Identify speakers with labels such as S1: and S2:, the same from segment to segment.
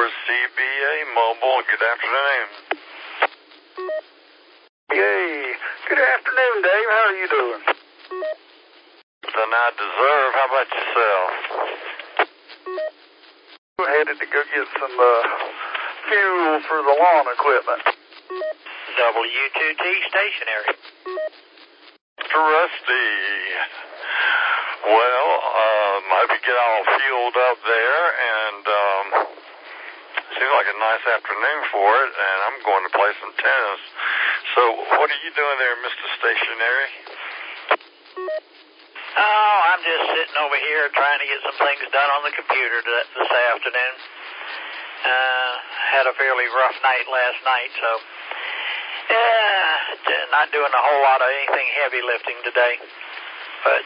S1: for CBA Mobile. Good afternoon.
S2: Yay. Good afternoon, Dave. How are you doing?
S1: Than I deserve. How about yourself?
S2: I'm headed to go get some fuel for the lawn equipment.
S3: W2T stationary.
S1: Mr. Rusty. Well, I hope you get all fueled up there, and seems like a nice afternoon for it, and I'm going to play some tennis. So what are you doing there, Mr. Stationary?
S3: Oh, I'm just sitting over here trying to get some things done on the computer this afternoon. Had a fairly rough night last night, so not doing a whole lot of anything heavy lifting today. But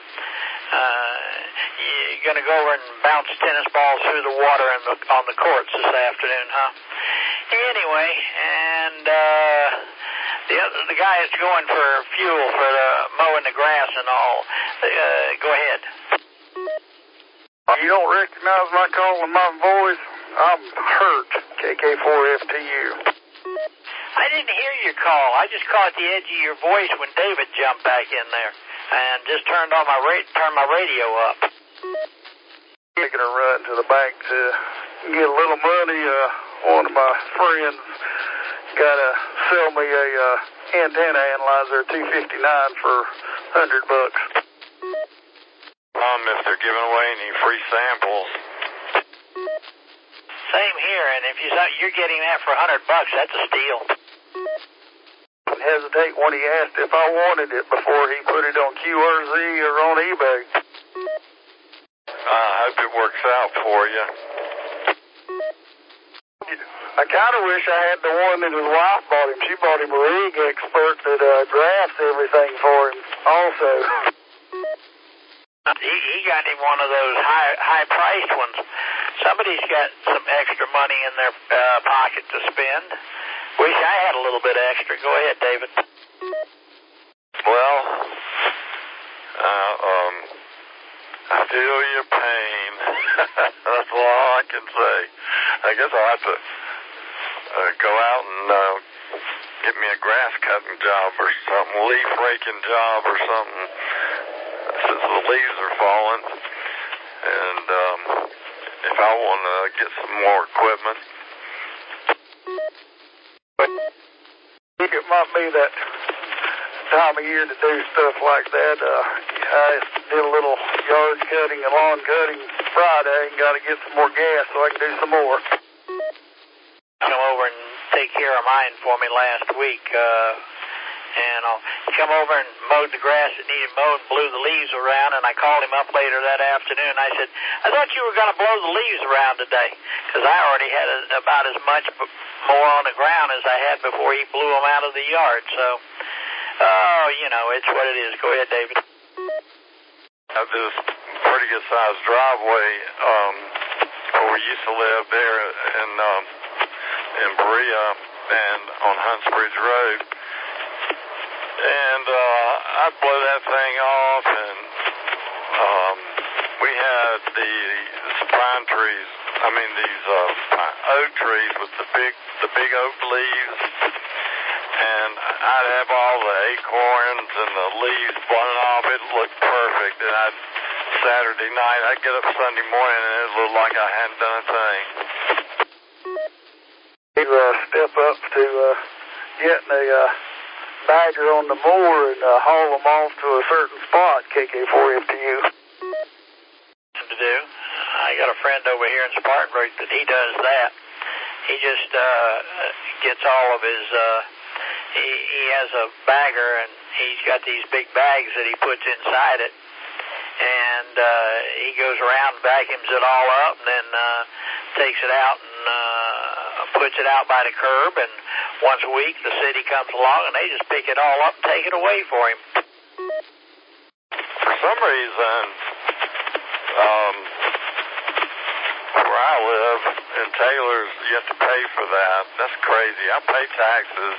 S3: you're going to go over and bounce tennis balls through the water on the courts this afternoon, huh? Anyway, and the guy is going for fuel for the mowing the grass and all. Go ahead.
S2: You don't recognize my call and my voice? I'm hurt, KK4FTU.
S3: I didn't hear your call. I just caught the edge of your voice when David jumped back in there and just turned my radio up.
S2: Taking a run to the bank to get a little money. One of my friends got to sell me a antenna analyzer, $259 for $100.
S1: Mister, giving away any free samples?
S3: Same here, and if you're getting that for $100, that's a steal.
S2: Didn't hesitate when he asked if I wanted it before he put it on QRZ or on eBay.
S1: I hope it works out for you.
S2: I kind of wish I had the one that his wife bought him. She bought him a rig expert that drafts everything for him also.
S3: He got him one of those high-priced ones. Somebody's got some extra money in their pocket to spend. Wish I had a little bit extra. Go ahead, David.
S1: Well, I feel your pain. That's all I can say. I guess I'll have to go out and get me a grass cutting job or something, leaf raking job or something, since the leaves are falling. And if I want to get some more equipment.
S2: It might be that time of year to do stuff like that. I did a little yard cutting and lawn cutting Friday and got to get some more gas so I can do some more.
S3: Come over and take care of mine for me last week. And he come over and mowed the grass that needed mowed and blew the leaves around, and I called him up later that afternoon. I said, I thought you were going to blow the leaves around today, because I already had about as much more on the ground as I had before he blew them out of the yard. So, it's what it is. Go ahead, David.
S1: I have this pretty good-sized driveway where we used to live there in Berea and on Hunts Bridge Road. And I'd blow that thing off, and we had these pine trees, these oak trees with the big oak leaves, and I'd have all the acorns and the leaves blown off. It looked perfect, and Saturday night, I'd get up Sunday morning, and it looked like I hadn't done a thing.
S2: You step up to getting a bagger on the mower and haul them off to a certain spot, KK4FTU.
S3: To do. I got a friend over here in Spartanburg that he does that. He just gets all of his, he has a bagger, and he's got these big bags that he puts inside it, and he goes around and vacuums it all up, and then takes it out and puts it out by the curb, and once a week the city comes along and they just pick it all up and take it away for him.
S1: For some reason, where I live in Taylor's, you have to pay for that. That's crazy. I pay taxes.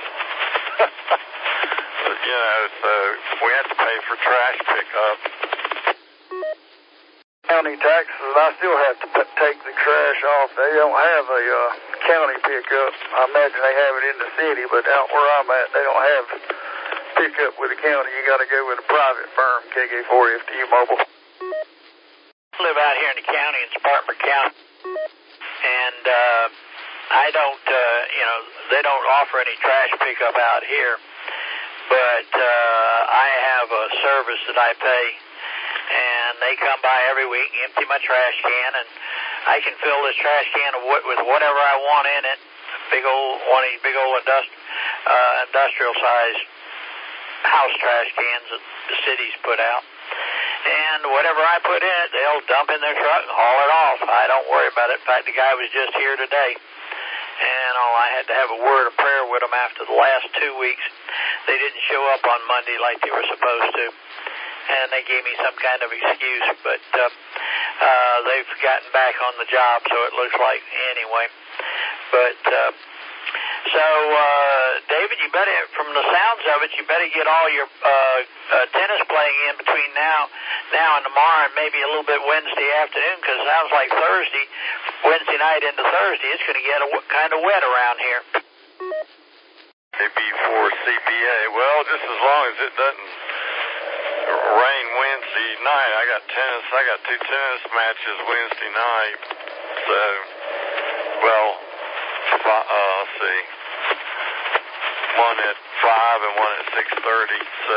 S1: But, so we have to pay for trash pickup.
S2: Now, county taxes, and I still have to take the trash off. They don't have a county pickup. I imagine they have it in the city, but out where I'm at, they don't have pickup with the county. You got to go with a private firm, KK4FTU Mobile.
S3: I live out here in the county, in Spartanburg County, and I don't, they don't offer any trash pickup out here, but I have a service that I pay, and they come by every week, empty my trash can, and I can fill this trash can with whatever I want in it. One of these big old industrial sized house trash cans that the cities put out. And whatever I put in it, they'll dump in their truck and haul it off. I don't worry about it. In fact, the guy was just here today, and I had to have a word of prayer with them after the last 2 weeks. They didn't show up on Monday like they were supposed to, and they gave me some kind of excuse, but they've gotten back on the job, so it looks like anyway. But so David, you better, from the sounds of it, you better get all your tennis playing in between now and tomorrow, and maybe a little bit Wednesday afternoon, because it sounds like Wednesday night into Thursday, it's going to get kind of wet around here.
S1: Maybe for CBA. Well, just as long as it doesn't rain Wednesday night. I got 2 tennis matches Wednesday night. So, well, let's see. One at 5 and one at 6:30. So,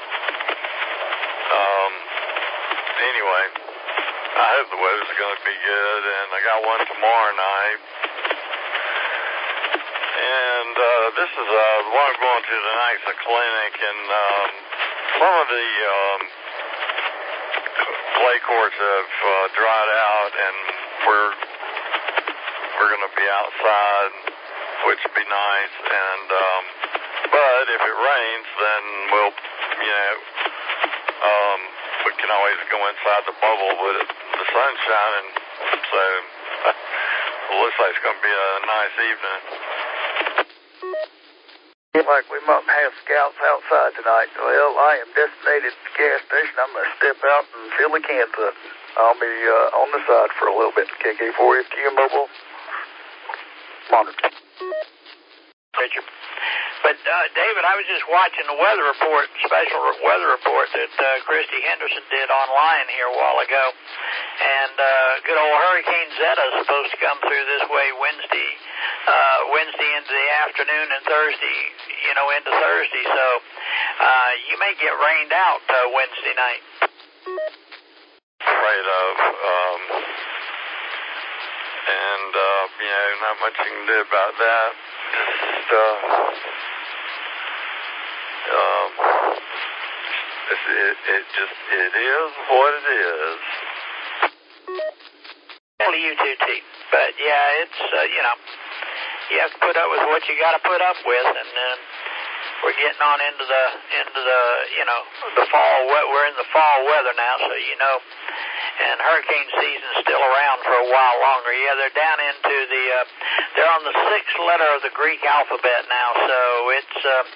S1: anyway, I hope the weather's going to be good. And I got one tomorrow night. And this is the one I'm going to tonight's a clinic, and some of the clay courts have dried out, and we're going to be outside, which would be nice. And but if it rains, then we'll, we can always go inside the bubble with the sun shining. So it looks like it's going to be a nice evening.
S2: Like we might have scouts outside tonight. Well, I am designated at the gas station. I'm going to step out and fill the cans up. I'll be on the side for a little bit. KK4FTU Mobile. Monitor.
S3: Richard. But, David, I was just watching the weather report, special weather report that Christy Henderson did online here a while ago. And good old Hurricane Zeta is supposed to come through this way Wednesday into the afternoon and Thursday, into Thursday. So you may get rained out Wednesday night.
S1: Afraid of. And, not much you can do about that. Just, it is what it is.
S3: UTT. But yeah, it's, you have to put up with what you got to put up with, and then we're getting on into the the fall. We're in the fall weather now, so and hurricane season's still around for a while longer. Yeah, they're down into they're on the 6th letter of the Greek alphabet now, so it's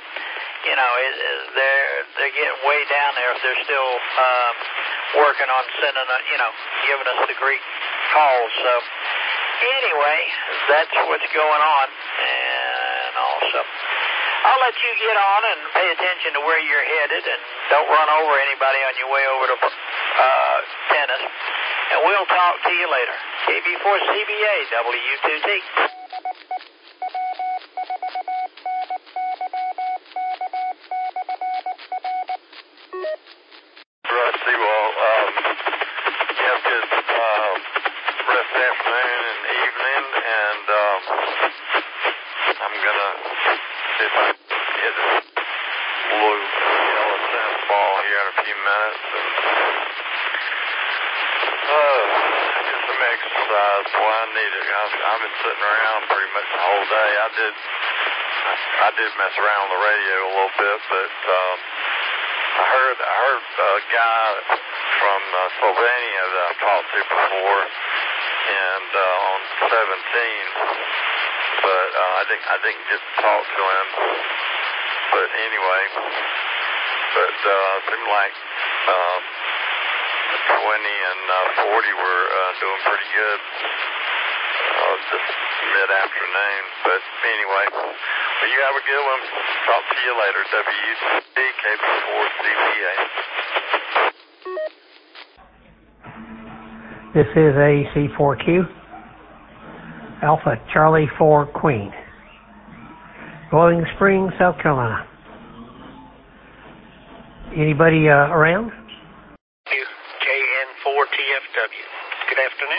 S3: they're getting way down there if they're still working on sending giving us the Greek calls. So anyway, that's what's going on. And also, I'll let you get on and pay attention to where you're headed, and don't run over anybody on your way over to tennis. And we'll talk to you later. KB4CBA, W2T.
S1: Rusty, well, you have a good rest of the afternoon and evening, and I'm going to see if I can hit a blue yellow tennis ball here in a few minutes, and get some exercise. Boy, I need it. I've been sitting around pretty much the whole day. I did mess around on the radio a little bit, but I heard a guy from Slovenia that I've talked to before, and on 17, but I didn't get to talk to him. But anyway, it seemed like and 40 were doing pretty good. Just mid-afternoon. But anyway, well, you have a good one. Talk to you later. WUTC KP4CPA.
S4: This is AC4Q, Alpha Charlie 4 Queen, Boiling Springs, South Carolina. Anybody around?
S3: KN4TFW. Good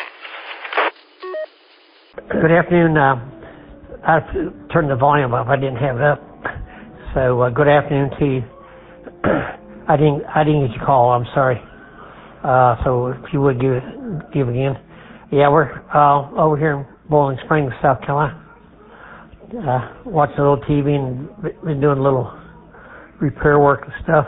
S3: afternoon.
S4: Good afternoon. I turned the volume up. I didn't have it up. So good afternoon to you. I didn't get your call. I'm sorry. So if you would give again. Yeah, we're over here in Boiling Springs, South Carolina. Watching a little TV and been doing a little repair work and stuff.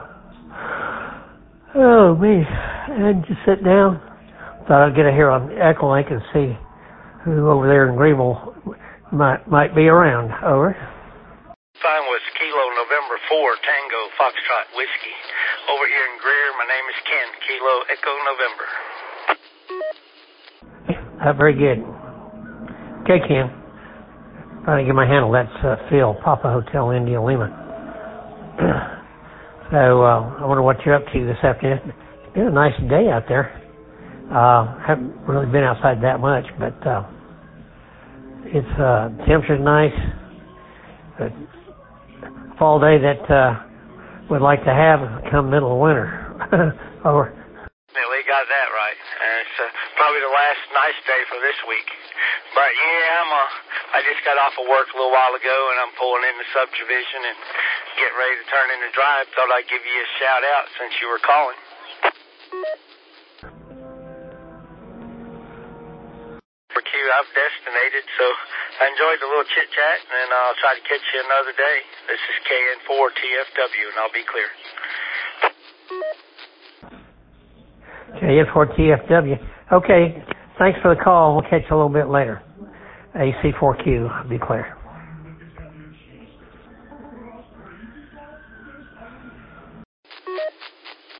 S4: Oh man, and just sit down. Thought I'd get here on Echolink and see who over there in Greenville might be around. Over.
S3: Fine was Kilo November 4 Tango Foxtrot Whiskey. Over here in Greer, my name is Ken. Kilo Echo November.
S4: Very good. Okay, Ken. Trying to get my handle. That's Phil, Papa Hotel India Lima. So I wonder what you're up to this afternoon. It's been a nice day out there. Haven't really been outside that much, but it's temperature's nice. A fall day that would like to have come middle of winter. Over.
S3: Yeah, we got that right. And it's probably the last nice day for this week. But yeah, I just got off of work a little while ago, and I'm pulling in the subdivision and getting ready to turn in the drive. Thought I'd give you a shout out since you were calling. For Q, I've destinated, so I enjoyed the little chit chat, and I'll try to catch you another day. This is KN4TFW, and I'll be clear.
S4: KN4TFW. Okay, thanks for the call. We'll catch you a little bit later. AC4Q, I'll be clear.